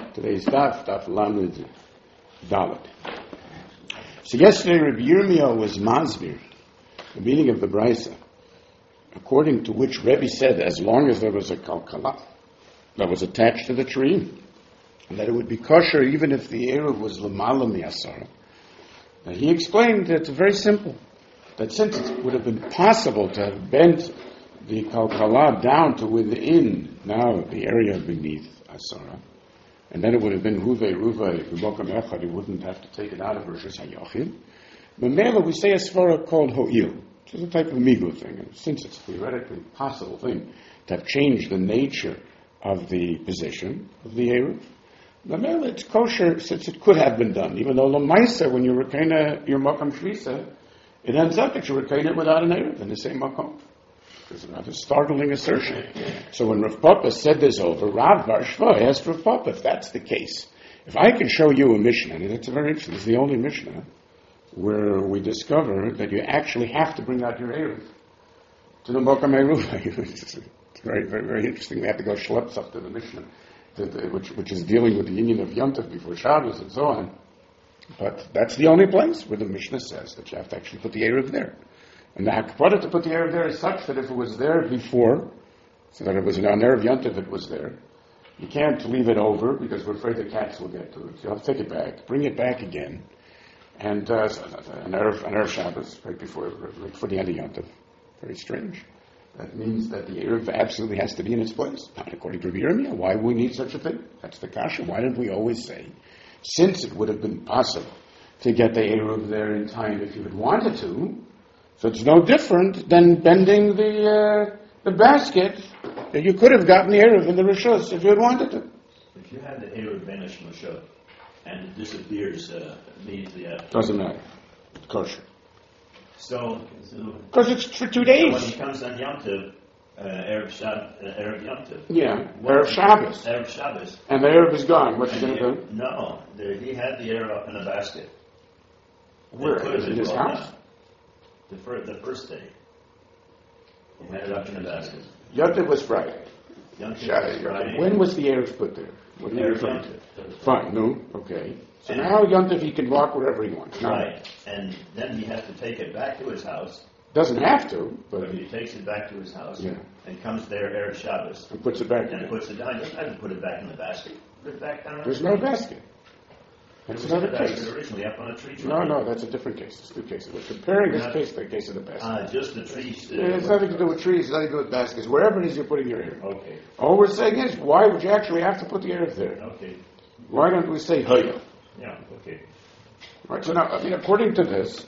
Today's daf Lamed Dalet. So yesterday Rabbi Yirmiyah was masbir, the meaning of the brisa, according to which Rebbe said as long as there was a kalkala that was attached to the tree, and that it would be kosher even if the eruv was lamala mi'asara. And he explained that it's very simple, that since it would have been possible to have bent the kalkala down to within now the area beneath asara, and then it would have been ruvei b'mokum echad, he wouldn't have to take it out of Rishus HaYachid. Memela, we say a svara called ho'il, which is a type of migu thing, and since it's a theoretically possible thing to have changed the nature of the position of the eruv, memela, it's kosher since it could have been done, even though l'maisa, when you retain your makom shvisa, it ends up that you retain it without an eruv in the same makom. It's a rather startling assertion. So when Rav Papa said this over, Rav Bar Shva asked Rav Papa, if that's the case, if I can show you a Mishnah, and it's very interesting, it's the only Mishnah where we discover that you actually have to bring out your eruv to the Mokam Eruv. It's very, very, very interesting. We have to go schleps up to the Mishnah, which is dealing with the union of Yom Tov before Shabbos and so on. But that's the only place where the Mishnah says that you have to actually put the eruv there. And the hakpara to put the eruv there is such that if it was there before, so that it was on Erev Yom Tov, it was there, you can't leave it over because we're afraid the cats will get to it. So you have to take it back, bring it back again, and an Erev Shabbos right before the end of Yom Tov. Very strange. That means that the eruv absolutely has to be in its place. Not according to Rabbi Yirmiyah. Why would we need such a thing? That's the kasha. Why didn't we always say, since it would have been possible to get the eruv there in time if you had wanted to, so it's no different than bending the basket that you could have gotten the eruv in the rishus if you had wanted to. If you had the eruv vanish mashot and it disappears immediately after, doesn't matter. It's kosher. So because it's for 2 days. When he comes on Yom Tov, Erev Yom Tov. Yeah, Erev Shabbos. Erev Shabbos. And the eruv is gone. What's he going to do? No, he had the eruv up in a basket. Where? In his house? The first day. He had it up in a basket. Yom Tov was Friday. Yom Tov was Friday. When was the eruv put there? What are you referring to? Fine, no, okay. So and now Yom Tov he can walk wherever he wants. Now, right, and then he has to take it back to his house. Doesn't have to, but he takes it back to his house, yeah, and comes there Erev Shabbos. And puts it back and puts it down. He doesn't have to put it back in the basket. Put it back down. There's no basket. That's another case. Originally up on a tree. No, that's a different case. It's two cases. We're comparing this case to the case of the basket. Just the trees. It's nothing to do with trees. It's nothing to do with baskets. Wherever it is you're putting your eruv. Okay. All we're saying is, why would you actually have to put the eruv there? Okay. Why don't we say hoya? Yeah. Okay. Right. So now, according to this,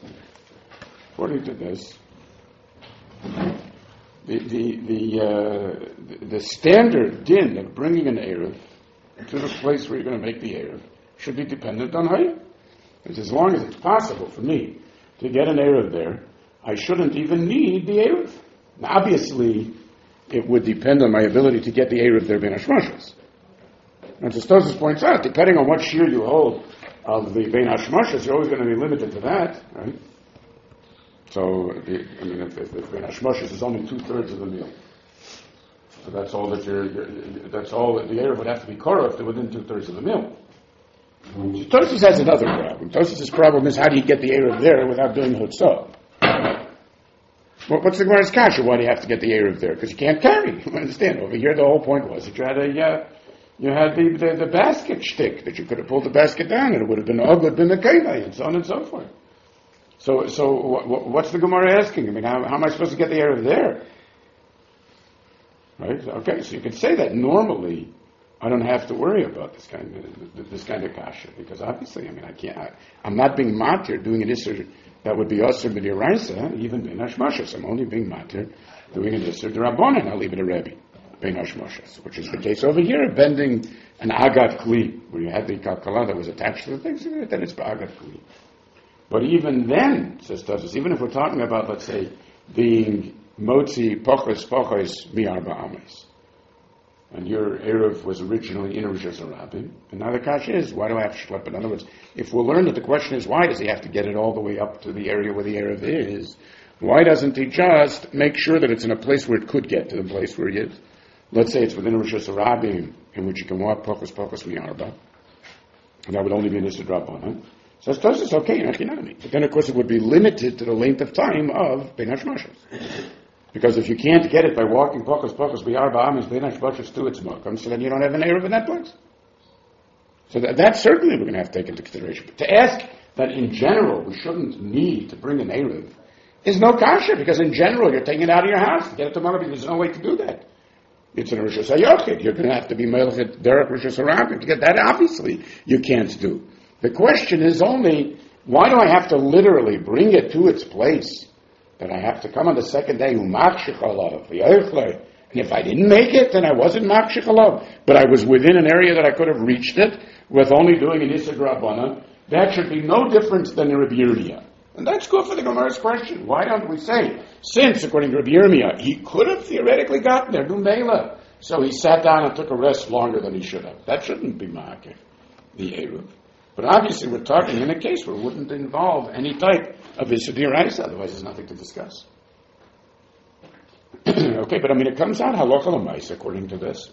the standard din of bringing an eruv to the place where you're going to make the eruv should be dependent on hoya. Because as long as it's possible for me to get an eruv there, I shouldn't even need the eruv. Now, obviously, it would depend on my ability to get the eruv there bein hashmashas. And as Tosfos points out, depending on what shear you hold of the bein hashmashas, you're always going to be limited to that, right? So, if bein hashmashas is only 2/3 of the meal, so that's all that that's all that the eruv would have to be korah to within 2/3 of the meal. So Tosfos has another problem. Tosfos' problem is how do you get the eruv there without doing chutzah? Well, what's the Gemara's kasha? Why do you have to get the eruv there? Because you can't carry. You understand? Over here, the whole point was that you had the basket shtick that you could have pulled the basket down and it would have been ugly, been a kevay, and so on and so forth. So what's the Gemara asking? I mean, how am I supposed to get the eruv there? Right? Okay, so you could say that normally I don't have to worry about this kind of kasha because obviously, I mean, I'm not being matir doing an isser that would be usher b'diraisa, even bein hashmashas. I'm only being matir doing an isser d'rabbanan. I'll leave it a rebbe bein hashmashas, which is the case over here, bending an agat kli, where you had the kalkala that was attached to the thing, so then it's ba'agat kli. But even then, says Tosfos, even if we're talking about, let's say, being motzi pochos mi-arba ames, and your eruv was originally in Rishus HaRabim, and now the kasha is, why do I have to schlep? In other words, if we'll learn that the question is, why does he have to get it all the way up to the area where the eruv is, why doesn't he just make sure that it's in a place where it could get to the place where he is? Let's say it's within Rishus HaRabim, in which you can walk pochos mi-arba, And that would only be an Issa Drabanan. So Tosfos, okay, in Achinami. But then, of course, it would be limited to the length of time of Ben Hashmashos. Because if you can't get it by walking Pachos B'Yar Ba'amis Ben Hashmashos to its Makam, so then you don't have an Erev in that place. So that certainly we're going to have to take into consideration. But to ask that in general we shouldn't need to bring an Erev is no kasha, because in general you're taking it out of your house to get it to Malabi. There's no way to do that. It's an Rosh Hashanah. You're going to have to be Melech Derek Rosh Hashanah to get that. Obviously, you can't do. The question is only, why do I have to literally bring it to its place? That I have to come on the second day, and if I didn't make it, then I wasn't Makshich Alav. But I was within an area that I could have reached it with only doing an Issa Drabanan. That should be no difference than a Rabbi Yirmiyah. And that's good for the Gemara's question. Why don't we say, since, according to Rabbi Yirmiyah, he could have theoretically gotten there, Dumela, so he sat down and took a rest longer than he should have. That shouldn't be Ma'akeh, the Eruv. But obviously we're talking in a case where it wouldn't involve any type of Issa D'Oraisa, otherwise there's nothing to discuss. Okay, but it comes out halacha l'maisa according to this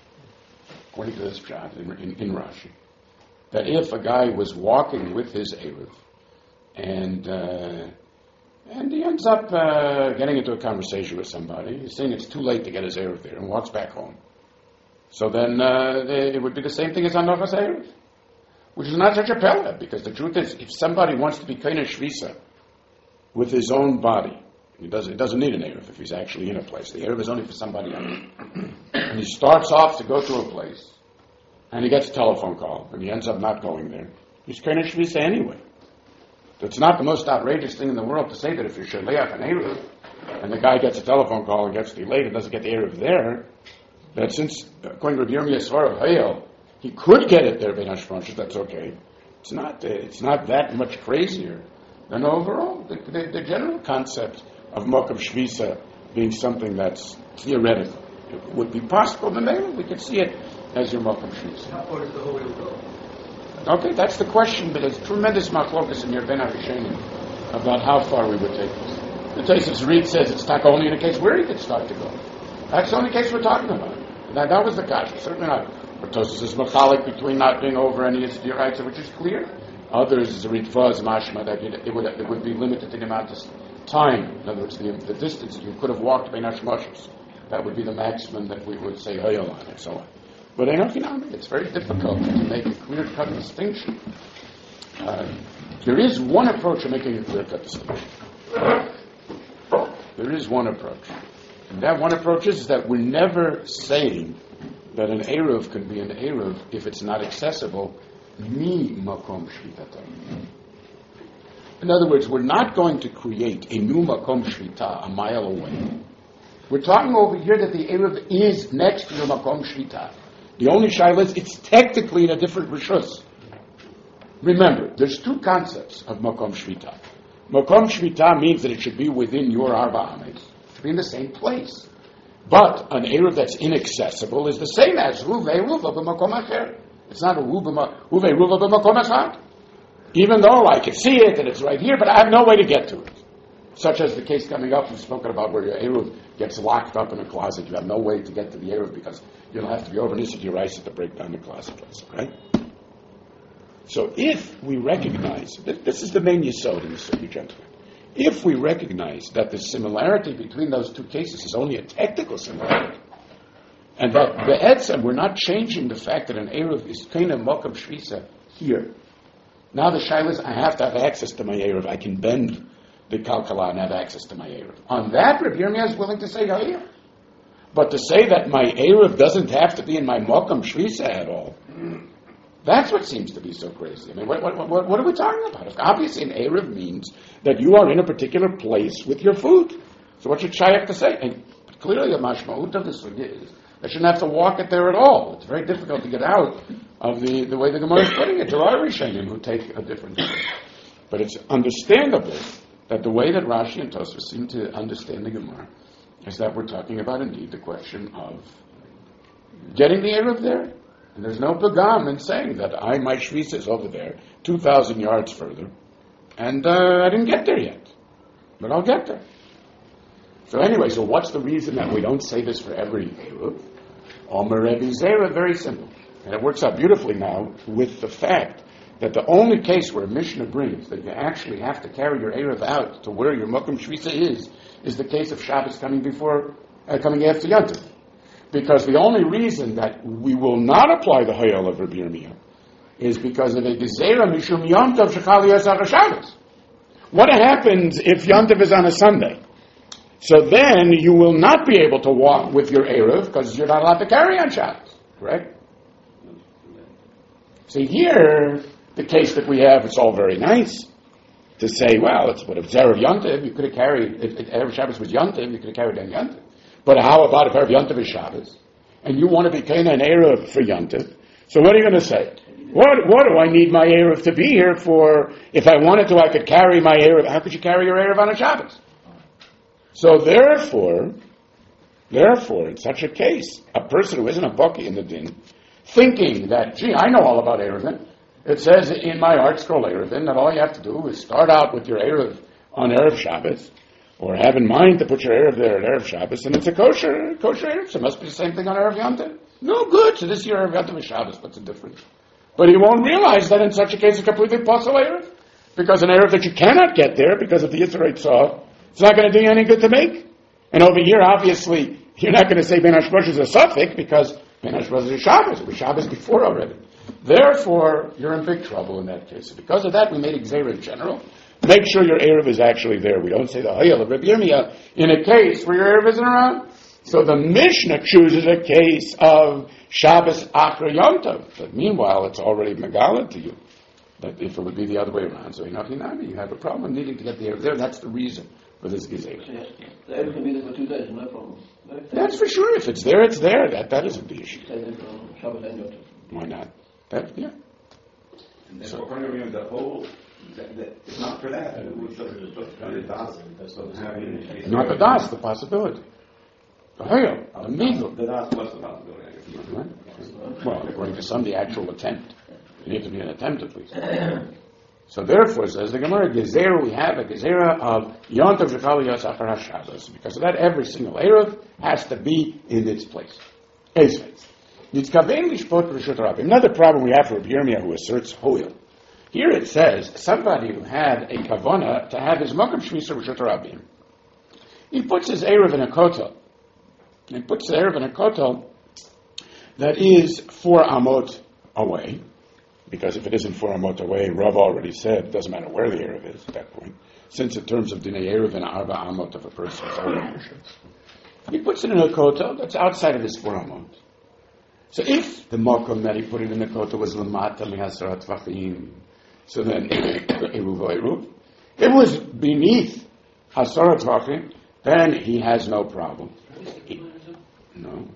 pshat in Rashi, that if a guy was walking with his Eruv, and he ends up getting into a conversation with somebody, he's saying it's too late to get his Eruv there, and walks back home. So then it would be the same thing as Anochas Eruv, which is not such a pella, because the truth is, if somebody wants to be Koine Shvisa with his own body, it doesn't need an Eruv if he's actually in a place. The Eruv is only for somebody else. And he starts off to go to a place, and he gets a telephone call, and he ends up not going there. He's Koine Shvisa anyway. It's not the most outrageous thing in the world to say that if you're Shaleach an Eruv, and the guy gets a telephone call and gets delayed and doesn't get the Eruv there, that since, according to Rabbi Yirmiyah Svara Hayel, he could get it there, Ben Hashmashos, that's okay. It's not that much crazier than overall the general concept of Mokav Shvisa being something that's theoretical. It would be possible, then maybe we could see it as your Mokav Shvisa. How far does the whole go? Okay, that's the question, but there's tremendous machlokas in your Ben Arishenim about how far we would take this. The Tosfos Reed says it's not only in a case where he could start to go. That's the only case we're talking about. That was the kasha, certainly not. But Tosfos is machalik between not being over any of the rights, which is clear. Others, the Ritva is mashma, that it would be limited to the amount of time. In other words, the distance you could have walked Ben Hashmashos. That would be the maximum that we would say Hayol on and so on. But it's very difficult to make a clear-cut distinction. There is one approach of making a clear-cut distinction. There is one approach. And that one approach is that we're never saying that an Eruv can be an Eruv if it's not accessible mi makom shvitatam. In other words, we're not going to create a new makom shvita a mile away. We're talking over here that the Eruv is next to the makom shvita. The only shaila is it's technically in a different rishus. Remember, there's two concepts of makom shvita. Makom shvita means that it should be within your arba ames. It should be in the same place. But an Eruv that's inaccessible is the same as ruve ruva b'makom acher. It's not a ruve ruva b'makom echad. Even though I can see it and it's right here, but I have no way to get to it. Such as the case coming up we've spoken about where your Eruv gets locked up in a closet. You have no way to get to the Eruv because you'll have to be over Nisa D'Oraisa to break down the closet, right? So if we recognize, this is the main yesod in the Sugi, gentlemen. If we recognize that the similarity between those two cases is only a technical similarity, and that the etzem, we're not changing the fact that an Eruv is kind of Mokav Shvisa here. Now the shaila is, I have to have access to my Eruv. I can bend the kalkala and have access to my Eruv. On that, Rabbi Yirmiyah is willing to say, oh yeah. But to say that my Eruv doesn't have to be in my Mokav Shvisa at all, that's what seems to be so crazy. I mean, what are we talking about? Obviously, an Eruv means that you are in a particular place with your food. So what should Shai have to say? And clearly the mashma'ut of this is I shouldn't have to walk it there at all. It's very difficult to get out of the way the Gemara is putting it. There are Rishonim who take a different view. But it's understandable that the way that Rashi and Tosfos seem to understand the Gemara is that we're talking about, indeed, the question of getting the Eruv there. And there's no pagam in saying that my shvisa is over there, 2,000 yards further, and I didn't get there yet. But I'll get there. So anyway, so what's the reason that we don't say this for every Eruv? Omer Rebbe Zera, very simple. And it works out beautifully now with the fact that the only case where Mishnah brings that you actually have to carry your Erev out to where your Mokum Shvisa is the case of Shabbos coming after Yontif. Because the only reason that we will not apply the Hayel of Rabbi Yirmiyah is because of a Gezerah Mishum Yontif Shechal Yasach Shabbos. What happens if Yontif is on a Sunday? So then you will not be able to walk with your Erev because you're not allowed to carry on Shabbos. Correct? See, here, the case that we have, it's all very nice to say, well, it's what if Erev Yontiv, you could have carried, if Erev Shabbos was Yontiv, you could have carried on Yontiv. But how about if Erev Yontiv is Shabbos, and you want to be kind of an Erev for Yontiv? So what are you going to say? What do I need my Erev to be here for? If I wanted to, I could carry my Erev. How could you carry your Erev on a Shabbos? So therefore, in such a case, a person who isn't a Baki in the din, thinking that, gee, I know all about Erevin. It says in my art scroll Erevin that all you have to do is start out with your Erev on Erev Shabbos, or have in mind to put your Erev there at Erev Shabbos, and it's a kosher Erev, so it must be the same thing on Erev Yontif. No good, so this year Erev Yontif is Shabbos, what's the difference? But he won't realize that in such a case it's completely possible Erev, because an Erev that you cannot get there because of the Yitzhak Tzah, it's not going to do you any good to make. And over here, obviously, you're not going to say Ben Hashbosh is a suffix, because Ben Hashbosh is a Shabbos. It was Shabbos before already. Therefore, you're in big trouble in that case. So because of that, we made Xer in general. Make sure your Erev is actually there. We don't say the Hayel of Rabbi Yirmiyah in a case where your Erev isn't around. So the Mishnah chooses a case of Shabbos Achra Yom Tov. But meanwhile, it's already Megala to you. But if it would be the other way around, so you have a problem needing to get the Erev there. That's the reason for this Gezerah. The Erev can be there for 2 days, no problem. That's for sure. If it's there, it's there. That isn't the issue. Shabbos and Yom Tov. Why not? Yeah. And therefore, according to the whole, it's not for that. Not the das, the possibility. The Hayel, the Migdal. The das was the possibility. Right? Well, according to some, the actual attempt. It needs to be an attempt at least. So therefore, says the Gemara, Gezerah, we have a Gezerah of Yontav Shechal Yasach HaShabbos. Because of that, every single Erev has to be in its place. Another problem we have for Rabbi Yirmiyah who asserts Hoil. Here it says, somebody who had a kavana to have his Mokum Shvisa Rishut Rabim. He puts his Erev in a kotel. He puts the Erev in a kotel that is 4 amot away. Because if it isn't 4 amot away, Rav already said, it doesn't matter where the Erev is at that point. Since in terms of Dinei Erev and Arba amot of a person's own, he puts it in a kotel that's outside of his 4 amot. So if the mokum that he put it in the kotel was lamata mihasarat tvachim, so then eruv. It was beneath hasarat tvachim, then he has no problem. No.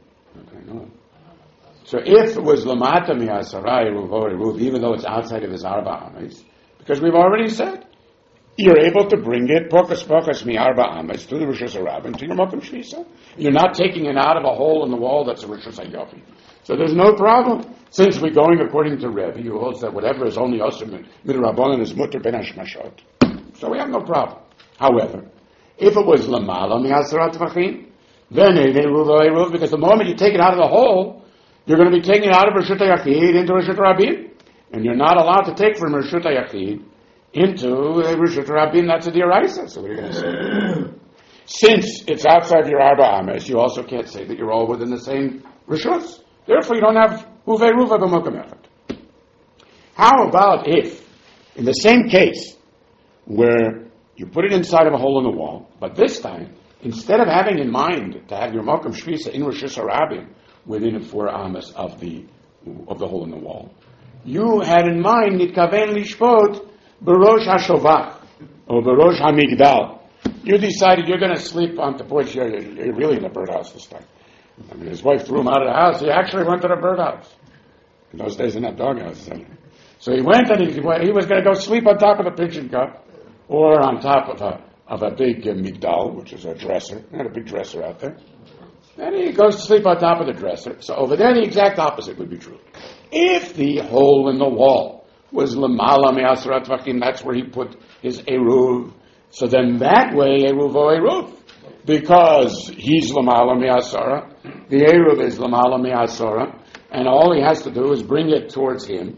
So if it was lamata mihasara eruv, even though it's outside of his arba ames, because we've already said, you're able to bring it pokas mi arba ames to the Rishus HaRabim, to your mokum shvisa. You're not taking it out of a hole in the wall that's a Rishus HaYofi. So there's no problem. Since we're going according to Rebbe, who holds that whatever is only osir midrabanan is mutter ben hashmashot. So we have no problem. However, if it was lamala mihasarat tvachim, then eruv, because the moment you take it out of the hole, you're going to be taking it out of Rishut HaYachid into Rishut HaRabim, and you're not allowed to take from Rishut HaYachid into Rishut HaRabim. That's a diraisa. So what are you going to say? Since it's outside your arba ames, you also can't say that you're all within the same rishus. Therefore, you don't have Uvei Ruva b'mokum echad. How about if, in the same case, where you put it inside of a hole in the wall, but this time, instead of having in mind to have your mokum shvisa in Rishus HaRabim within the 4 amas of the hole in the wall, you had in mind nitkaven lishpot b'rosh hashovach or b'rosh hamigdal. You decided you're going to sleep on the porch. You're really in the birdhouse this time. I mean, his wife threw him out of the house. He actually went to the birdhouse. In those days, in that doghouse. So he went and he was going to go sleep on top of the pigeon cup or on top of a big migdal, which is a dresser. They had a big dresser out there. And he goes to sleep on top of the dresser. So over there, the exact opposite would be true. If the hole in the wall was lamala me'asrat vachim, that's where he put his eruv. So then that way, eruv o eruv. Because he's lamala me'asara, the eruv is lamala me'asara, and all he has to do is bring it towards him,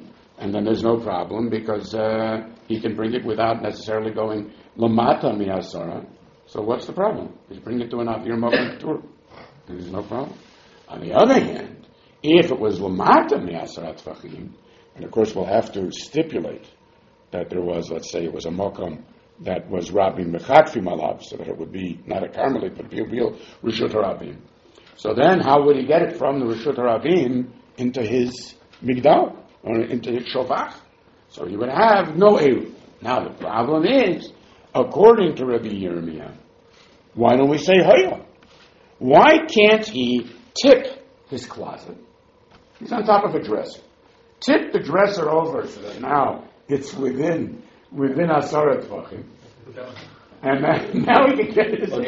And then there's no problem because he can bring it without necessarily going lamata mi'asara. So what's the problem? Just bring it to an avir mokum tur. There's no problem. On the other hand, if it was lamata mi'asara tfachim, and of course we'll have to stipulate that there was, let's say it was a mokum that was Rabbi Mechatfim alav, so that it would be not a Carmelite, but be a real Rishut Rabim. So then how would he get it from the Rishut Rabim into his Migdal, or into his Shovach? So he would have no Eruv. Now the problem is, according to Rabbi Yirmiyah, why don't we say Hayah? Why can't he tip his closet? He's on top of a dresser. Tip the dresser over so that now it's within Asarat Tvachim. And now he can get his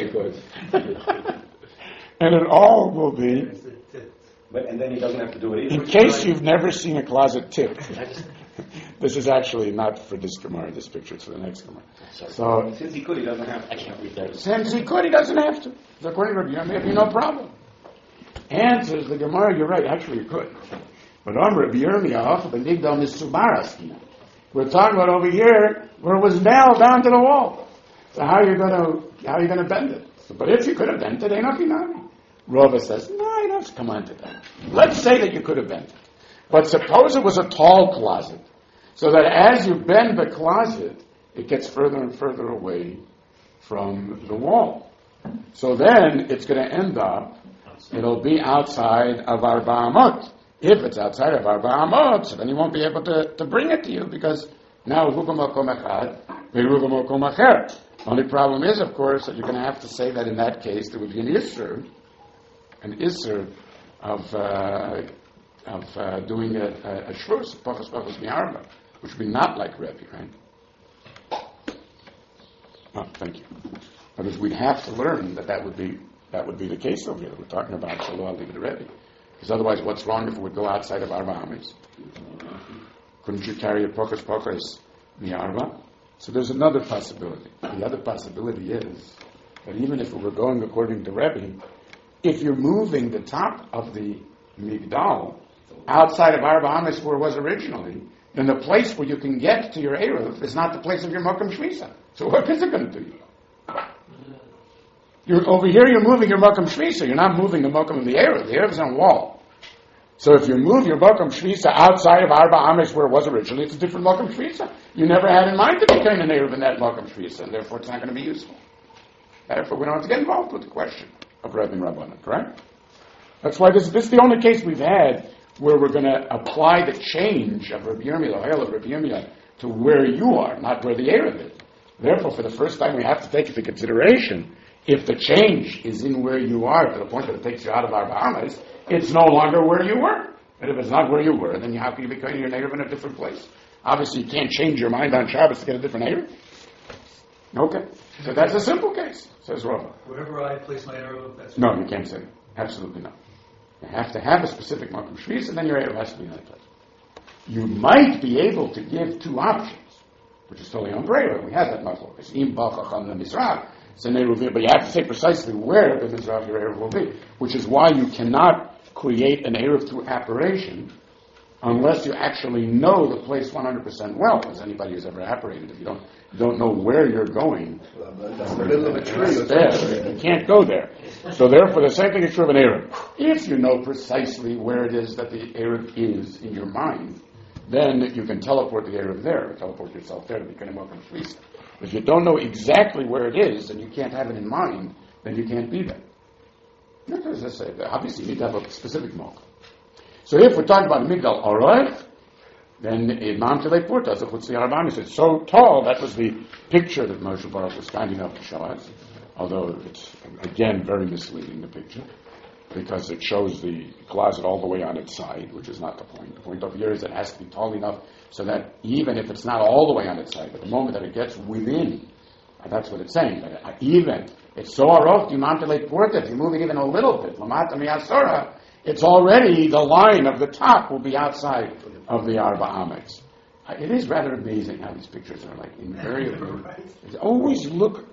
and it all will be. And then he doesn't have to do it either. In case you've never seen a closet tipped, this is actually not for this Gemara, this picture, it's for the next Gemara. So, since he could, he doesn't have to. I can't read that. Since he could, he doesn't have to. So according to Rabbi Yirmiyah, it'd be no problem. Answers the Gemara, you're right, actually you could. But on Rabbi Yirmiyah, the Nigdal Misubaras, we're talking about over here where it was nailed down to the wall. So how are you going to bend it? So, but if you could have bent it, ain't nothing on. Rova says, no, you don't have to come on to that. Let's say that you could have bent it. But suppose it was a tall closet, so that as you bend the closet, it gets further and further away from the wall. So then it's going to end up, it'll be outside of Arba Amot. If it's outside of Arba Amot, so then he won't be able to bring it to you, because now Ruba Mokom Echad, Ruba Mokom Acher. Only problem is, of course, that you're going to have to say that in that case there would be an Isser of doing a shvus, pachas mi'arba, which would be not like Rebbe, right? Oh, thank you. Because we'd have to learn that would be the case over here. We're talking about Shalom Al the Rebbe. Because otherwise, what's wrong if it would go outside of Arba Amis? Couldn't you carry a pachas mi'arba? So there's another possibility. The other possibility is that even if it were going according to Rebbe, if you're moving the top of the Migdal outside of Arba Amis where it was originally, then the place where you can get to your Eruv is not the place of your Mokum Shmisa. So what is it going to do you? Over here you're moving your Mokum Shmisa. You're not moving the Mokum of the Eruv. The Eruv is on a wall. So if you move your Mokum Shmisa outside of Arba Amis where it was originally, it's a different Mokum Shmisa. You never had in mind to become an Eruv in that Mokum Shmisa, and therefore it's not going to be useful. Therefore we don't have to get involved with the question of Rebbe and Rabbanan, correct? That's why this is the only case we've had where we're going to apply the change of Rabbi Yirmiyah, the Hayel of Rabbi Yirmiyah, to where you are, not where the Eruv is. Therefore, for the first time, we have to take into consideration if the change is in where you are to the point that it takes you out of Arba Amis, it's no longer where you were. And if it's not where you were, then how can you become your Eruv in a different place? Obviously, you can't change your mind on Shabbos to get a different Eruv. Okay, so that's a simple case, says Rava. Wherever I place my Eruv, that's... No, you can't say that. Absolutely not. You have to have a specific Makom Shvis, and then your Eruv has to be in that place. You might be able to give two options, which is totally umbrella. We have that Makom. It's Im Bachacham the Mizrach. It's an Eruv, but you have to say precisely where the Mizrach your Eruv will be, which is why you cannot create an Eruv through apparition unless you actually know the place 100% well, as anybody who's ever apparated. If you don't know where you're going, That's the middle of a tree. there. You can't go there. So therefore, the same thing is true of an Eruv. If you know precisely where it is that the Eruv is in your mind, then you can teleport the Eruv there, teleport yourself there to become a Mokum Shvisa. If you don't know exactly where it is, and you can't have it in mind, then you can't be there. As I say, obviously you need to have a specific Mokum. So if we're talking about Migdal Orech, then Imam Shalei Purta, the Chutzi Harabamis, it's so tall. That was the picture that Moshe Baruch was kind enough to show us. Although it's, again, very misleading, the picture, because it shows the closet all the way on its side, which is not the point. The point over here is it has to be tall enough so that even if it's not all the way on its side, but the moment that it gets within, that's what it's saying, but even, it's so aroch, Imam Shalei Purta, if you move it even a little bit, Lamata Miyasora, it's already, the line of the top will be outside of the Arba Ames. It is rather amazing how these pictures are like invariably. They always look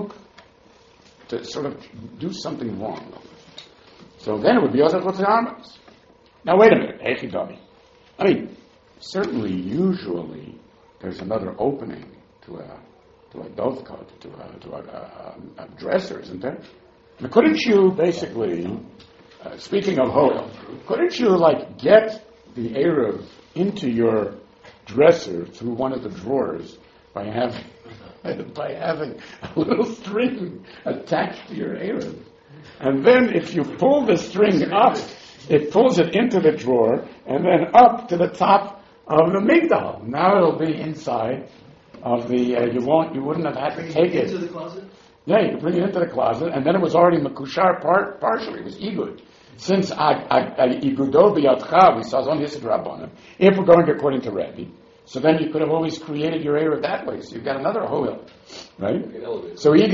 to sort of do something wrong. So then it would be Yosef Chutz Ames. Now wait a minute, Echidami. I mean, certainly, usually, there's another opening to a dovecot, to a dresser, isn't there? Now, couldn't you basically, speaking of Hoel, couldn't you get the Erev into your dresser through one of the drawers by having a little string attached to your Erev? And then if you pull the string up, it pulls it into the drawer and then up to the top of the migdal. Now it'll be inside of the, you wouldn't have had to take it. Into the closet? Yeah, you could bring it into the closet, and then it was already makushar partially, it was igud. Since igudo biyatcha, we saw on Yisad Rabbanim, if we're going according to Rebbe, so then you could have always created your Erev that way, so you've got another hoil, right? So why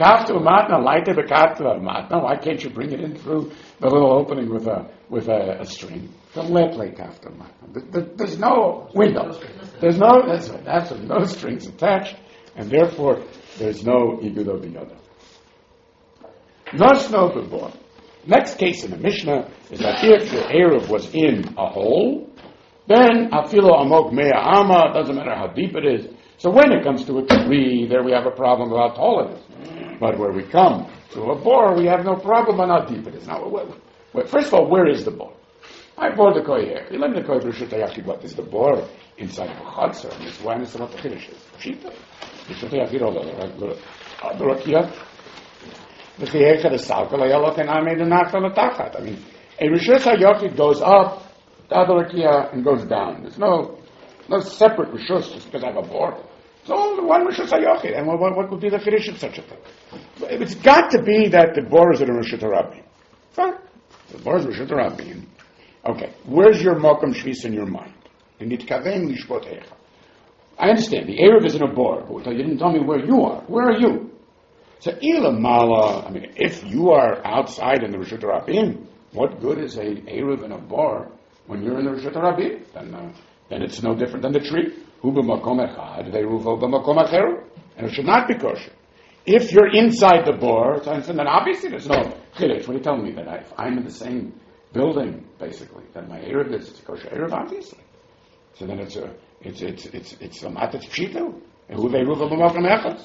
can't you bring it in through the little opening with a string? There's no window. There's no, that's right, no strings attached, and therefore there's no igudo biyada. Nosno b'bor. Next case in the Mishnah is that if your Erev was in a hole, then afilo amok mea ama, doesn't matter how deep it is. So when it comes to a tree, there we have a problem about how tall it is. But where we come to a bore, we have no problem on how deep it is. Now, first of all, where is the bore? I bore the koyer. You let me know what is the bore inside of a chutzner, and it's why it's not the Kiddush. Shita. I mean, a Rishus HaYochid goes up, the other Rakia, and goes down. There's no separate Rishus just because I have a board. It's only one Rishus HaYochid. And what would be the Kiddush of such a thing? It's got to be that the board is in a Rishut HaRabim. Fine. The board is Rishut HaRabim. Okay. Where's your Mokum Shvis in your mind? I understand. The Erev is in a board. But you didn't tell me where you are. Where are you? So, ilamala, I mean, if you are outside in the Rishut HaRabim, what good is a Erev in a bar when you're in the Rishut HaRabim? Then it's no different than the tree. Hu b'makom echad, ve'ruvo b'makom acheru. And it should not be kosher. If you're inside the bar, then obviously there's no chiddush. What are you telling me? That if I'm in the same building, basically, then my Erev is a kosher Erev, obviously. So then it's a matat pshita. Hu ve'ruvo b'makom echad.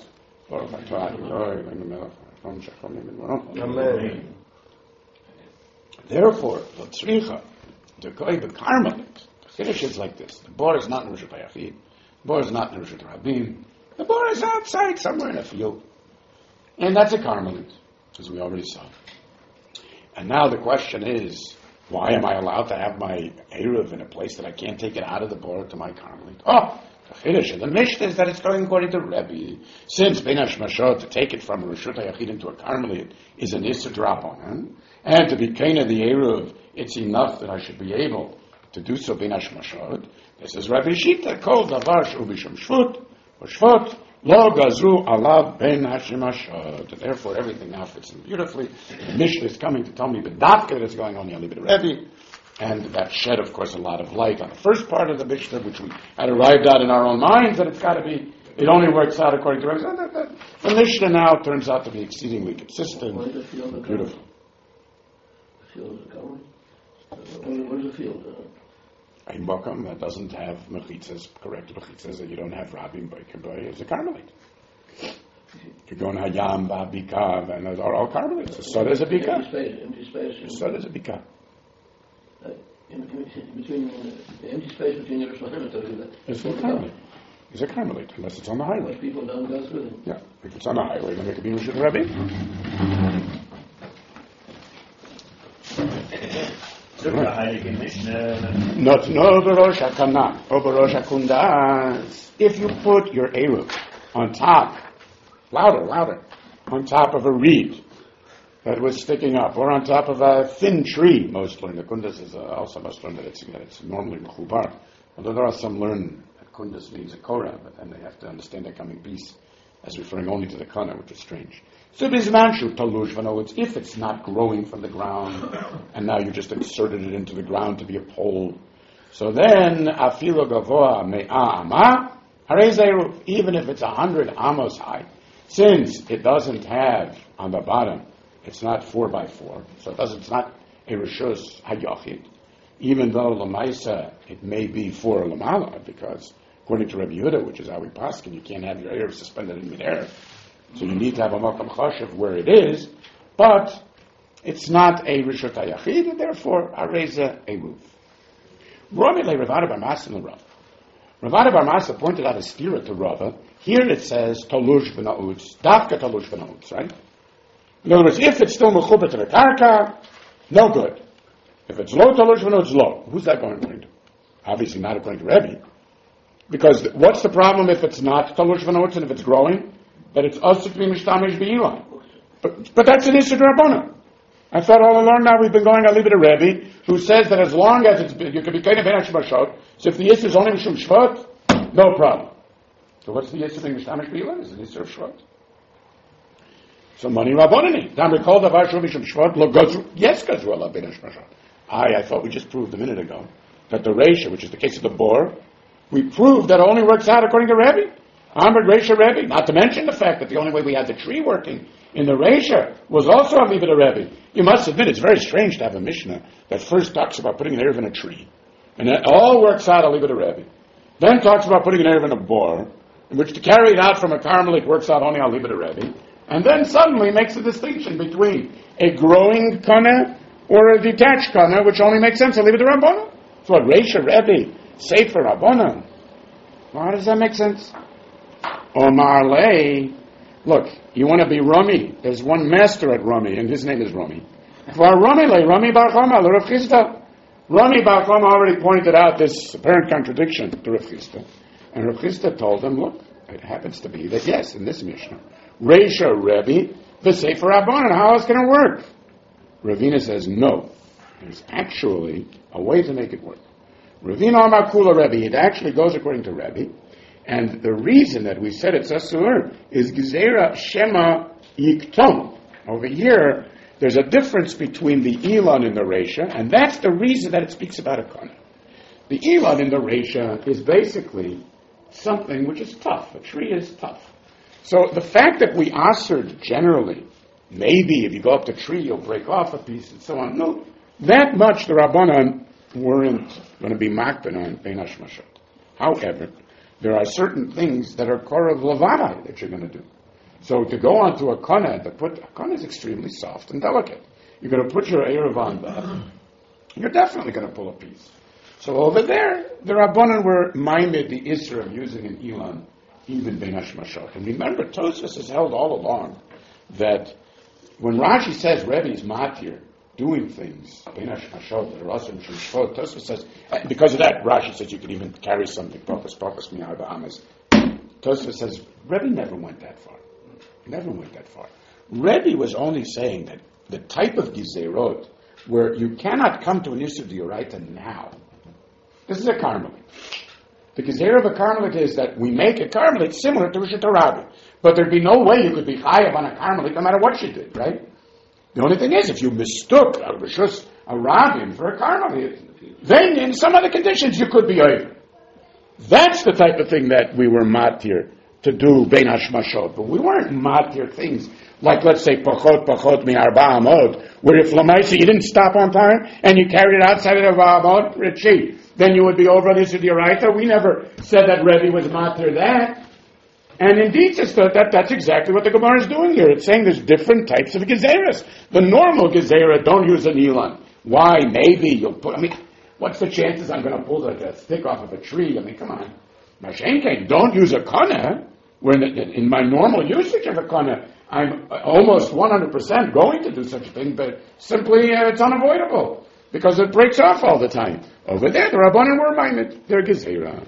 Amen. Therefore, the Carmelite, the Kiddush is like this. The bar is not in Rishut HaYachid. The bar is not in Rishut HaRabim. The bar is outside, somewhere in a field. And that's a Carmelite, as we already saw. And now the question is, why am I allowed to have my Erev in a place that I can't take it out of the bar to my Carmelite? The Kiddush and the Mishnah is that it's going according to Rebbe. Since Ben Hashmashot, to take it from a Rishut HaYachid into a Carmelite is an Issa Drabanan, and to be Kana the Erev, it's enough that I should be able to do so Ben Hashmashot. This is Rabbi Shita, Kol Davar Shubisham Shvut, or Shvut, Lo Gazru Alav Ben Hashmashot. Therefore, everything now fits in beautifully. The Mishnah is coming to tell me B'dafka that is going on the Alibid Rebbe. And that shed, of course, a lot of light on the first part of the Mishnah, which we had arrived at in our own minds, that it's got to be, it only works out according to Rebbe. The Mishnah now turns out to be exceedingly consistent, beautiful. The field is a covering? What is a field? A Mokum that doesn't have mechitzas, correct mechitzas, that you don't have Rabim B'Kabay, is a Carmelite. You're going Hayam, Ba'Bika, and those are all Carmelites. The Soda is a Bika. Empty space. The Soda is a Bika. Between the empty space between Yerushalayim and Tel Aviv. It's a Carmelite. It's a Carmelite, unless it's on the highway. Most people don't go through them. Yeah, if it's on the highway, then it could be Rishut Rebbe. Not no Barosh HaKana or Barosh HaKundas. If you put your Eruv on top, louder, on top of a reed that was sticking up, or on top of a thin tree, most learn. The Kundas is also must learn that it's normally Mechubar. Although there are some learn that Kundas means a Korah, but then they have to understand the coming piece as referring only to the Kana, which is strange. So Bizmanshu Talushvano, it's if it's not growing from the ground, and now you just inserted it into the ground to be a pole. So then, Afilo Gavoa Me'a Ama, Harezeiru, even if it's 100 amos high, since it doesn't have on the bottom, it's not 4x4, so it's not a Rishus HaYachid, even though Lamaisa, it may be for Lamala, because according to Rabbi Yehuda, which is how we paskin, you can't have your Erev suspended in mid-Erev. So you need to have a Makam Chashiv where it is, but it's not a Rishut HaYachid, and therefore Areza a roof. Rami le Ravada Bar Masa and Rav. Ravada Bar Masa pointed out a stira to Rava. Here it says Talush B'na'utz, Davka Talush B'na'utz, right? In other words, if it's still Mechuber to the Karka, no good. If it's low Talush B'na'utz, low. Who's that going to? Obviously not according to Rebbe. Because what's the problem if it's not Talush B'na'utz and if it's growing? That it's Asik V'mishtamish B'Ilan. But that's an issue to Rabbana. I thought all along now we've been going a little bit of Rebbe, who says that as long as it's, you can be kind of Ben Hashmashot, so if the issue is only Mishum Shvat, no problem. So what's the issue of Mishtamish B'Ilan? Is it issue of Shvat? So money Rabbonani. Now recall the Varshu Mishum Shvat, lo Gazru, yes Gazru Allah Ben Hashmashot. I thought we just proved a minute ago that the Reisha, which is the case of the boar, we proved that it only works out according to Rebbe. Amr Reisha Rebbe, not to mention the fact that the only way we had the tree working in the Reisha was also a Levi Rebbe. You must admit it's very strange to have a Mishnah that first talks about putting an Erev in a tree, and that all works out a Levi Rebbe. Then talks about putting an Erev in a boar, in which to carry it out from a Carmelit works out only a Levi Rebbe, and then suddenly makes a distinction between a growing Kana or a detached Kana, which only makes sense a Levi Rabbana. So what Reisha Rebbe, Sefer Rabbana. Well, how does that make sense? Omar Lei. Look, you want to be Rami. There's one master at Rami, and his name is Rami. For Rami Bar Chama, Rav Chisda. Rami Bar Chama already pointed out this apparent contradiction to Rav Chisda. And Rav Chisda told him, look, it happens to be that, yes, in this Mishnah, Reisha Rebbe, the Sefer Rabbanan, how else can it work? Ravina says, no. There's actually a way to make it work. Ravina Amar Kula Rebbe, it actually goes according to Rebbe. And the reason that we said it's Asur is Gezerah Shema Yiktom. Over here, there's a difference between the Elon and the Reisha, and that's the reason that it speaks about a Kana. The Elon in the Reisha is basically something which is tough. A tree is tough. So the fact that we Asur generally, maybe if you go up the tree, you'll break off a piece and so on. No, that much the Rabbanan weren't going to be makbin on Bein Hashmashot. However, there are certain things that are Korav Levada that you're going to do. So to go onto a Kana, a Kana is extremely soft and delicate. You're going to put your Erev on that. You're definitely going to pull a piece. So over there, the Rabbanan were minded the Isra of using an Elon, even Bein Hashmashot. And remember, Tosfos has held all along that when Rashi says Rebbe is matir, doing things, Tosfos says, because of that, Rashi says you could even carry something, Papas Miyar Ba'amas. Tosfos says, Rebbe never went that far. Never went that far. Rebbe was only saying that the type of Gizerot, where you cannot come to an issue of the Yoraita now. This is a Carmelit. The Gezer of a Carmelit is that we make a Carmelit similar to Rishut Rabbi. But there'd be no way you could be chayav on a Carmelit no matter what she did, right? The only thing is, if you mistook a Rishus, a Rabbin for a Carmelit, then in some other conditions you could be over. That's the type of thing that we were matir to do Bein Hashmashot. But we weren't matir things like, let's say, pachot mi arba amot, where if Lamaisa you didn't stop on time and you carried it outside of the amot, Richi, then you would be over this with the Yoraita. We never said that Rebbe was matir that. And indeed, that's exactly what the Gemara is doing here. It's saying there's different types of gezeras. The normal gezerah, don't use an Elon. Why? Maybe you'll put, what's the chances I'm going to pull a stick off of a tree? Come on. Mashenke, don't use a kana. When in my normal usage of a kana, I'm almost 100% going to do such a thing, but simply it's unavoidable because it breaks off all the time. Over there, the Rabbanan were minded. They're gezerah.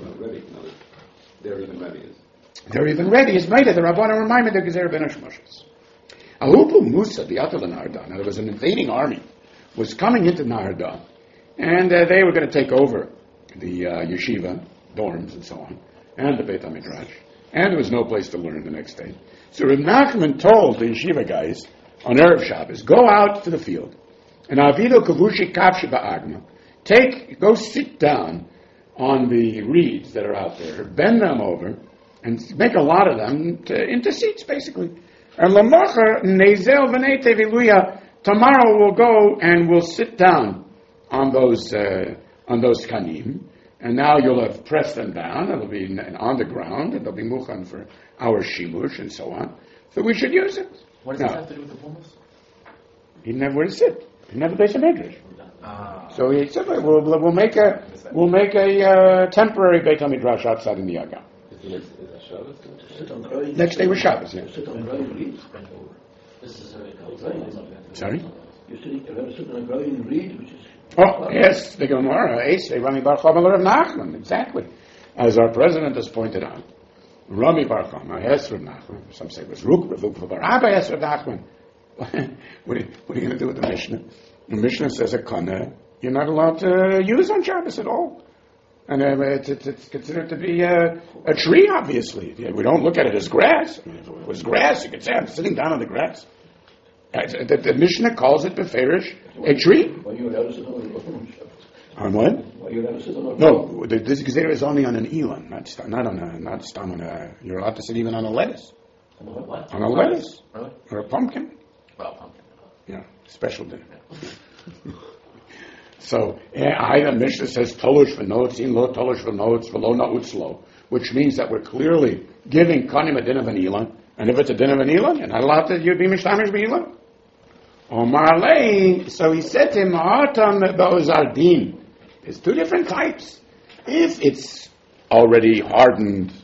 They're even ready. They're even ready. It's made it. The Rabbanan were minded. They're gezerah ben hashmashos. Ahupu Musa, the Atal Nardan, there was an invading army, was coming into Nardan, and they were going to take over the yeshiva, dorms, and so on, and the Beit HaMidrash. And there was no place to learn the next day. So Reb Nachman told the yeshiva guys on Erev Shabbos, go out to the field, and Avido Kavushi Kapshi Ba'agma, go sit down on the reeds that are out there, bend them over, and make a lot of them into seats, basically. And Lamacher Nezel V'nei Teviluya, tomorrow we'll go and we'll sit down on those kanim, and now you'll have pressed them down. It'll be on the ground, and they'll be muchan for our shimush and so on. So we should use it. What does this have to do with the hummus? He didn't have where to sit. He didn't have a base of medrash. So he said, we'll make a temporary Beit HaMidrash outside in the Yagam. Next day was Shabbos, yeah. Sit on ground and read. Sorry? You have to sit on the ground and read, which is... Oh, yes, the Gemara, Eisei, Rami Bar Chama Rav Nachman, exactly. As our president has pointed out, Rami Bar Chama, yes, Rav Nachman, some say it was Rav Bar Abba, yes, Rav Nachman. What are you going to do with the Mishnah? The Mishnah says a kana you're not allowed to use on Shabbos at all. And it's considered to be a tree, obviously. We don't look at it as grass. I mean, if it was grass, you could say, I'm sitting down on the grass. The Mishnah calls it beferish a tree. Why are you allowed to sit on On what? Why are you allowed to sit on No, the Gzeira is only on an elan, not on a. You're allowed to sit even on a lettuce. What? On a lettuce. Really? Or a pumpkin. Well, pumpkin. Yeah, special dinner. So, the Mishnah says, Tolush v'noetz, in lo tolush v'noetz, v'lo na'utz lo, which means that we're clearly giving kanim a din of an elan, and if it's a din of an elan, you're not allowed to be mishtamish b'elan. Omar lei, so he said to him, Ha'atam ba'ozardin. There's two different types. If it's already hardened,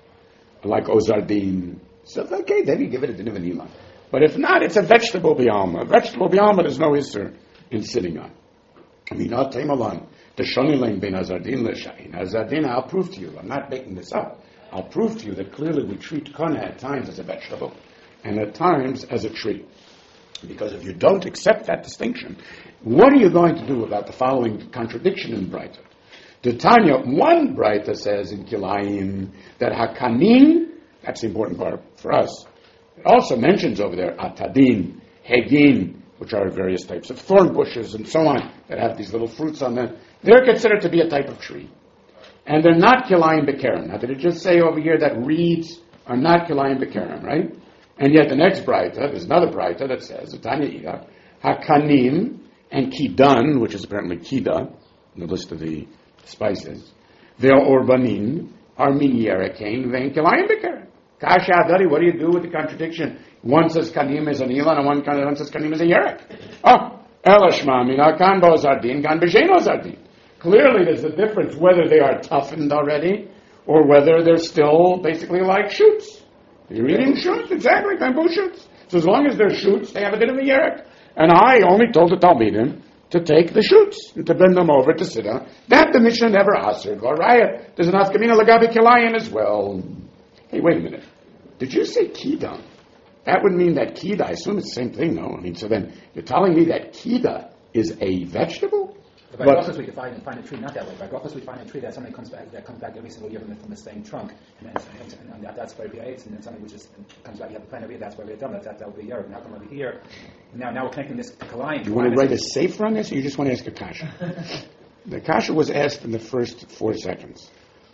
like ozardin, so okay, then you give it a din of an elan. But if not, it's a vegetable bialma. Vegetable bialma, there's no isser in sitting on. I mean, not temalan. The shonilain ben azardin l'shain. Azardin, I'll prove to you. I'm not making this up. I'll prove to you that clearly we treat kana at times as a vegetable and at times as a tree. Because if you don't accept that distinction, what are you going to do about the following contradiction in Breita? The Tanya, one Breita says in Kilayim that hakanim, that's the important part for us. It also mentions over there atadin, hegin, which are various types of thorn bushes and so on that have these little fruits on them. They're considered to be a type of tree. And they're not kilayim bekerem. Now, did it just say over here that reeds are not kilayim bekerem, right? And yet the next Breita, there's another Breita that says, Tanya Ida, hakanim and kidan, which is apparently kida, in the list of the spices, their orbanin are min yerekain vein kilayim bekerem. Kasha Adari, what do you do with the contradiction? One says kanim is an elan, and one says kanim is a yerek. Oh, elashma mina kan bo zardin, kan b'sheno zardin. Clearly there's a difference whether they are toughened already, or whether they're still basically like shoots. You're eating shoots, exactly, bamboo shoots. So as long as they're shoots, they have a bit of a yerek. And I only told the Talmidim to take the shoots, and to bend them over to sit on. That the Mishnah never answered. Varaya, there's an afkamina lagabi kilayim as well. Hey, wait a minute. Did you say kida? That would mean that kida, I assume it's the same thing, no? I mean, so then you're telling me that kida is a vegetable? By Brachos we find a tree not that way. By Brachos we find a tree that something comes back every single year from the same trunk, and that's where we ate, and then something which comes back. You have the plant over here. That's where we're done. That would be Yerub. Now come over here. Now we're connecting this to Kalayim. You want to write a safer on this, or you just want to ask a kasha? The kasha was asked in the first 4 seconds.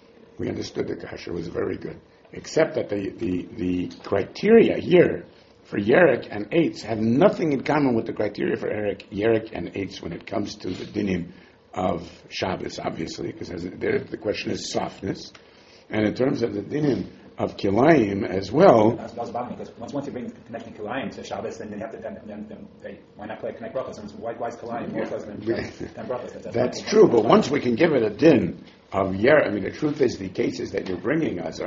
We understood the kasha was very good. Except that the criteria here for Yerek and Eitz have nothing in common with the criteria for Yerek and Eitz when it comes to the dinim of Shabbos, obviously, because there the question is softness. And in terms of the dinim of Kilayim as well... That's bothering me, because once you bring connecting Kilayim to Shabbos, then you have to, then why not connect Brachos? And why is Kilayim more close than Brachos? That's true, but once we can give it a din of Yerek, I mean, the truth is the cases that you're bringing us,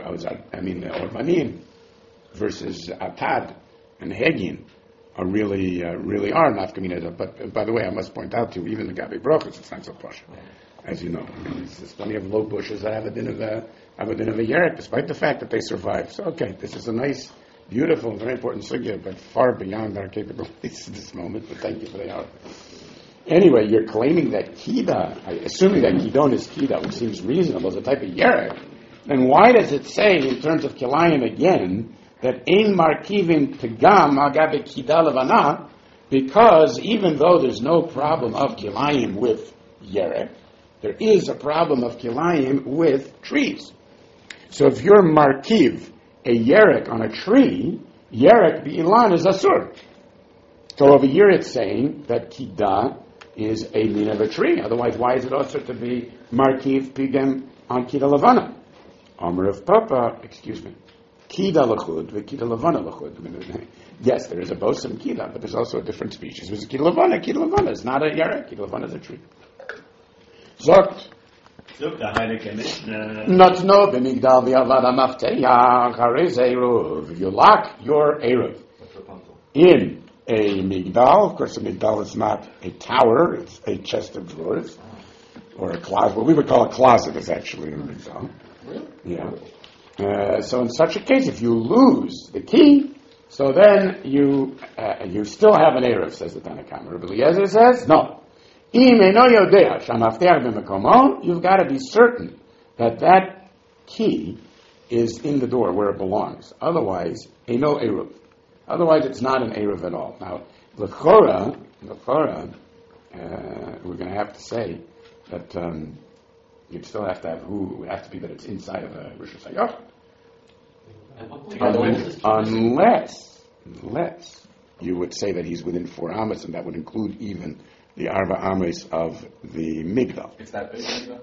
Ormanim versus Atad and Hegin are really are nafkamina. But by the way, I must point out to you, even the Gabi Brachos, it's not so posh, as you know. I mean, there's plenty of low bushes that have a din of a Yerek, despite the fact that they survive. So, okay, this is a nice, beautiful, very important sugya, but far beyond our capabilities at this moment. But thank you for the hour. Anyway, you're claiming that kida, assuming that kidon is kida, which seems reasonable, is a type of yerek, then why does it say, in terms of kilayim again, that ein markivin pegam agabe kida levana, because even though there's no problem of kilayim with yerek, there is a problem of kilayim with trees. So if you're markiv, a yerek on a tree, yerek bi'ilan is asur. So over here it's saying that kida is a min of a tree. Otherwise, why is it also to be markiv pigem on kida levana? Amr of Papa, kida lechud v'kida levana lechud. Yes, there is a bosom kida, but there's also a different species. There's a kida levana. Kida levana is not a yarek. Kida levana is a tree. Zogt. Not no b'migdal v'avad ha'mafteach harei eruv. If you lock your eruv in a migdal, of course a migdal is not a tower, it's a chest of drawers, or a closet. What we would call a closet is actually a migdal. Yeah. So in such a case, if you lose the key, so then you still have an eruv, says the Tanna Kamma. Rabbi Eliezer says, no. You've got to be certain that key is in the door where it belongs. Otherwise, no eruv. Otherwise, it's not an eruv at all. Now, l'chora, we're going to have to say that you'd still have to have who. It would have to be that it's inside of a Rosh Hashanah. Unless you would say that he's within 4 amas, and that would include even the arba amas of the migdal. It's that big migdal?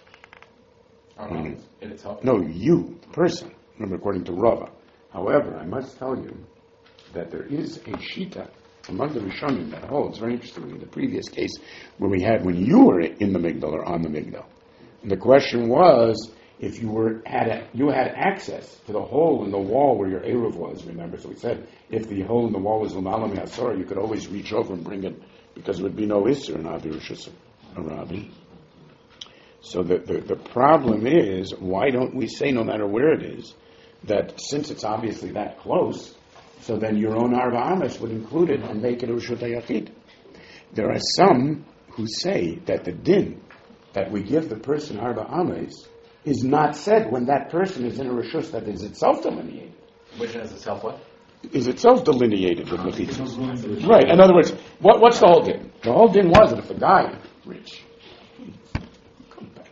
In itself? No, you, the person. Remember, according to Rava. However, I must tell you that there is a shita among the Rishonim that holds, very interestingly, in the previous case when you were in the migdal or on the migdal. And the question was, if you had access to the hole in the wall where your eruv was, remember? So we said, if the hole in the wall was l'malam yasor, you could always reach over and bring it, because there would be no isser in Avi Rosh Hashanah. So the problem is, why don't we say, no matter where it is, that since it's obviously that close, so then your own arba amas would include it and make it a reshut hayachid. There are some who say that the din that we give the person arba amas is not said when that person is in a reshus that is itself delineated. Which is itself what? Is itself delineated with mechitzos. Right. In other words, what's the whole din? The whole din was that if a guy rich, come back.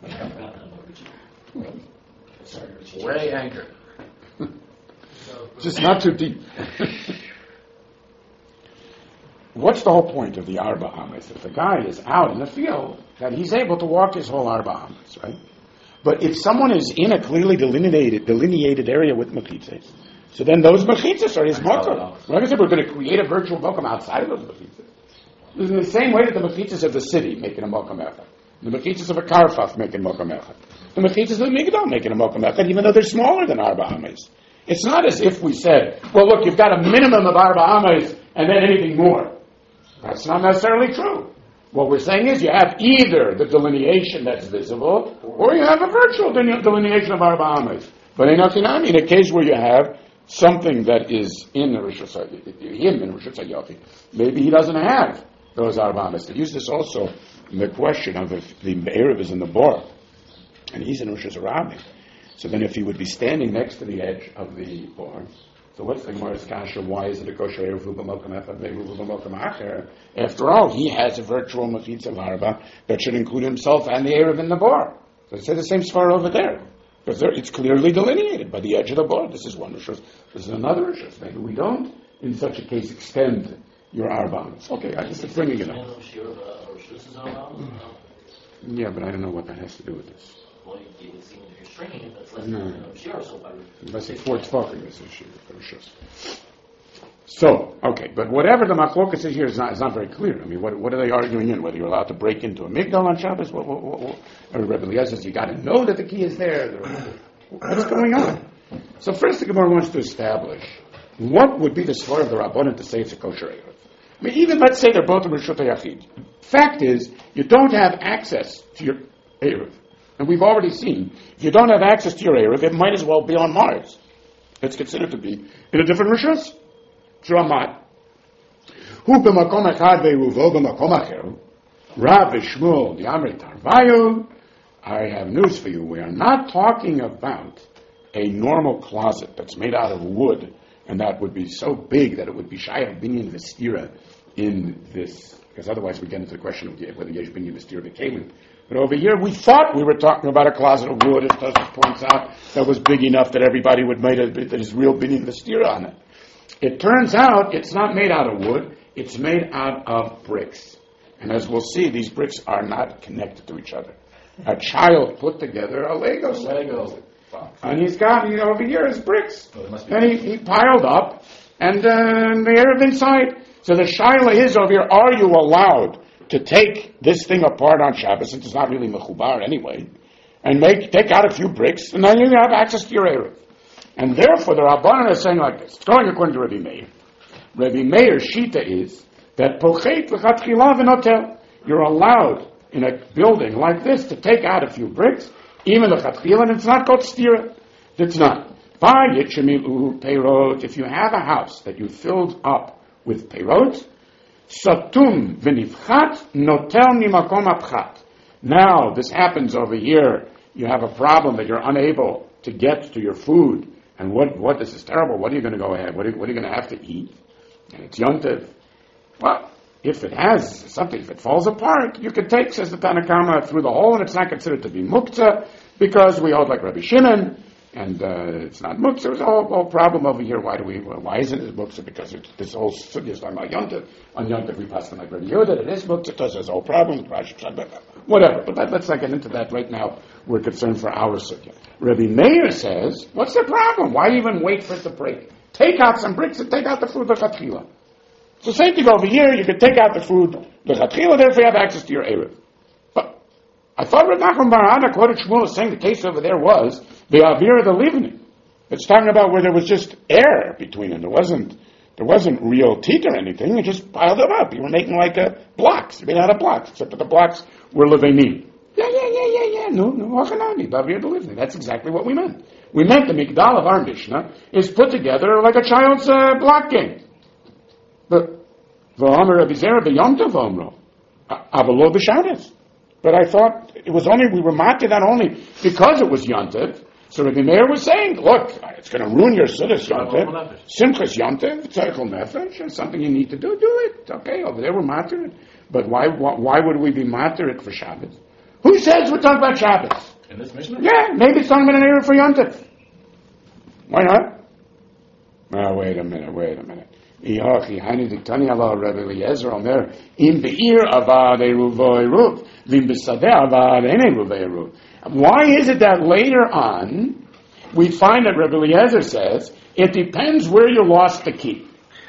Way anchored. Just not too deep. What's the whole point of the arba amas? If the guy is out in the field, that he's able to walk his whole arba amas, right? But if someone is in a clearly delineated area with mechitzos, so then those mechitzos are his mokum. Like I said, we're going to create a virtual mokum outside of those mechitzos. In the same way that the mechitzos of the city making a mokum echad, the mechitzos of a karfaf making mokum echad, the mechitzos of the migdal making a mokum echad, even though they're smaller than arba amas. It's not as if we said, well, look, you've got a minimum of arba amas and then anything more. That's not necessarily true. What we're saying is you have either the delineation that's visible, or you have a virtual delineation of arba amas. But in a case where you have something that is in the Rosh Hashanah, maybe he doesn't have those arba amas. They use this also in the question of if the eruv is in the bar, and he's in Rosh Hashanah. So then if he would be standing next to the edge of the bar, so what's the Gemara's kasha? Why is it a kosher eruv b'malkam echad ve'eruv b'malkam acher? After all, he has a virtual mechitza of arba that should include himself and the eruv in the bar. So they say the same svar over there. Because it's clearly delineated by the edge of the bar. This is one rishus, this is another rishus. Maybe we don't, in such a case, extend your arba. Okay, I just bringing it up. Yeah, but I don't know what that has to do with this. Well, you would see if you're stringing it, that's less than shir, so by unless it's for talking, this issue. So, okay, but whatever the machlokas is here is not very clear. I mean, what are they arguing in? Whether you're allowed to break into a migdal on Shabbos? Or Rebbe Eliezer says you got to know that the key is there. What's going on? So first, the Gemara wants to establish what would be the svar of the Rabbanan to say it's a kosher eruv. I mean, even let's say they're both a reshut hayachid. Fact is, you don't have access to your eruv. And we've already seen, if you don't have access to your eruv, it might as well be on Mars. It's considered to be in a different rishus. Dramat. Hu b'makom echad ve'eruvo b'makom acher. Rav v'shmuel di'amri tarvayu. I have news for you. We are not talking about a normal closet that's made out of wood, and that would be so big that it would be shy of binyan v'stira in this, because otherwise we get into the question of whether yesh binyan v'stira v'kelim. But over here, we thought we were talking about a closet of wood, as Tosfos points out, that was big enough that everybody would make it, that is real binyan v'stira on it. It turns out it's not made out of wood, it's made out of bricks. And as we'll see, these bricks are not connected to each other. A child put together a Lego set. And he's got, over here his bricks. And he piled up, and the Erev inside. So the shaila is over here, are you allowed to take this thing apart on Shabbos, since it's not really mechubar anyway, and take out a few bricks, and then you have access to your Erev. And therefore the Rabbanan is saying like this, it's going according to Rabbi Meir. Rabbi Meir's shita is that pochet l'chatchila v'notel. You're allowed in a building like this to take out a few bricks, even the chatchila, and it's not called stira. It's not. If you have a house that you filled up with peirot, satum v'nifchat notel mimakom apchat. Now this happens over here. You have a problem that you're unable to get to your food, and what this is terrible. What are you going to go ahead? What are you going to have to eat? And it's yontiv. Well, if it has something, if it falls apart, you can take, says the Tanna Kama, through the hole, and it's not considered to be muktzah, because we hold like Rabbi Shimon, and it's not muktzah. There's a whole problem over here. Why isn't it muktzah? Because this whole sugya is talking about yontiv. On yontiv we pass them like Rabbi Yehuda, it is muktzah, because there's a whole problem. Whatever, but let's not get into that right now. We're concerned for our sugya. Rabbi Meir says, what's the problem? Why even wait for it to break? Take out some bricks and take out the food l'chatchila. So same thing over here, you can take out the food l'chatchila, therefore you have access to your Erev. But I thought Rav Nachman bar Hana quoted Shmuel as saying the case over there was the Avira the Livni. It's talking about where there was just air between them. There wasn't real teeth or anything. You just piled them up. You were making like blocks. You made out of blocks, except that the blocks were levanim. Yeah. No, Achanami, Avira the Livni. That's exactly what we meant. We meant the Migdal of our Mishnah is put together like a child's block game. But but I thought it was only, we were matir that only because it was Yontiv. So Rabbi Meir was saying, look, it's going to ruin your Sudas Yontiv. Simchas Yontiv, Tzeichel Nefesh, it's something you need to do it. Okay, over there we're matir it. But why would we be matir it for Shabbos? Who says we're talking about Shabbos? In this Mishnah? Yeah, maybe it's talking about an area for Yontiv. Why not? Oh, wait a minute. Why is it that later on we find that Rabbi Eliezer says it depends where you lost the key?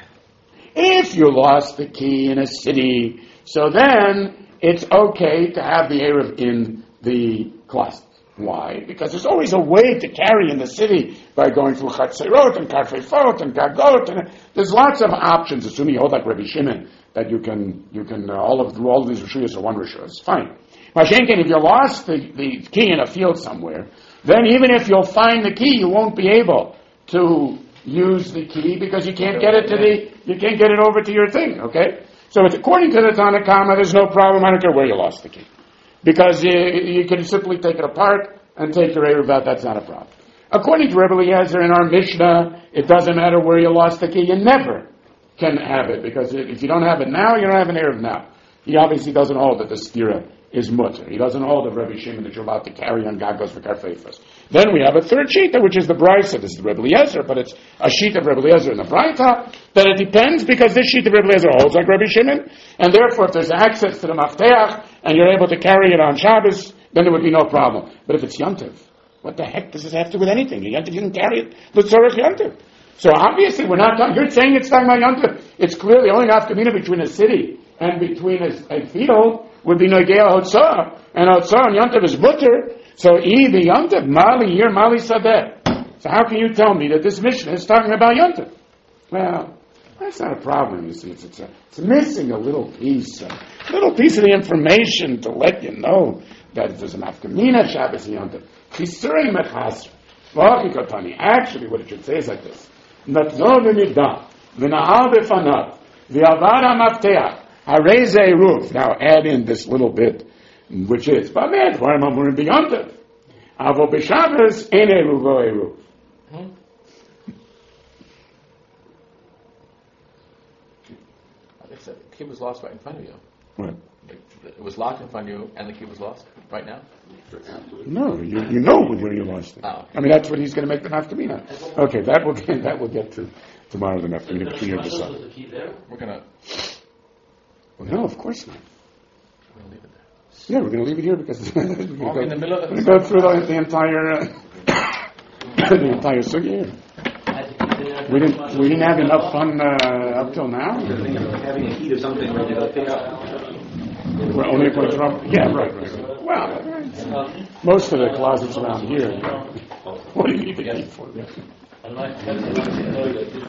If you lost the key in a city, so then it's okay to have the Erev in the closet. Why? Because there's always a way to carry in the city by going through Chatzerot and Karfefot and Gagot, and there's lots of options, assuming you hold like Rabbi Shimon, that you can all of these Rishuyas are one Rishuyah. It's fine. Mashenkin, if you lost the key in a field somewhere, then even if you'll find the key, you won't be able to use the key because you can't get it over to your thing, okay? So it's according to the Tanna Kama, there's no problem, I don't care where you lost the key. Because you can simply take it apart and take your Erev out, that's not a problem. According to Rebbe Eliezer in our Mishnah, it doesn't matter where you lost the key, you never can have it, because if you don't have it now, you don't have an Erev now. He obviously doesn't hold that the stira is mutter. He doesn't hold of Rebbe Shimon that you're allowed to carry on Gagos for Karfefas. Then we have a third sheet, which is the Brisa. This is the Rebbe Eliezer, but it's a sheet of Rebbe Eliezer in the Brisa, that it depends, because this sheet of Rebbe Eliezer holds like Rebbe Shimon, and therefore if there's access to the Mafteach, and you're able to carry it on Shabbos, then there would be no problem. But if it's Yontiv, what the heck does this have to do with anything? Yontiv, you can carry it, L'tzorech Yontiv. So obviously we're not talking, you're saying it's talking about Yontiv. It's clearly only nafkamina between a city and between a field would be Nogeah Hotzah, and Hotzah and Yontiv is mutter, so the Yontiv, Mali here, Mali Sadeh. So how can you tell me that this Mishnah is talking about Yontiv? Well, that's not a problem, you see. It's missing a little piece of the information to let you know that there's an Afkamina Shabbos Yontiv. Chisuri Mechasr. Actually, what it should say is like this. Natzo v'midah, v'na'al b'fanav, v'avad ha'mafteach, harei ze'eruv. Now add in this little bit, which is, B'amed, why am I moving beyond it? Avo b'Shabbos, ein eruvo eruv. The key was lost right in front of you. What? It was locked in front of you, and the key was lost right now? No, you know where you lost it. Oh. I mean, that's what he's going to make the nafkamina. Okay, that will get to tomorrow, the nafkamina between your decide. We're going to... No, of course not. Yeah, we're going to leave it here because we're Are we in the middle of going to go through the entire the entire sugi here. We didn't have enough fun up till now. Having a heat of something ready to pick up. We're only going to drop. Yeah, right. Well, most of the closets around here. What do you need to get for?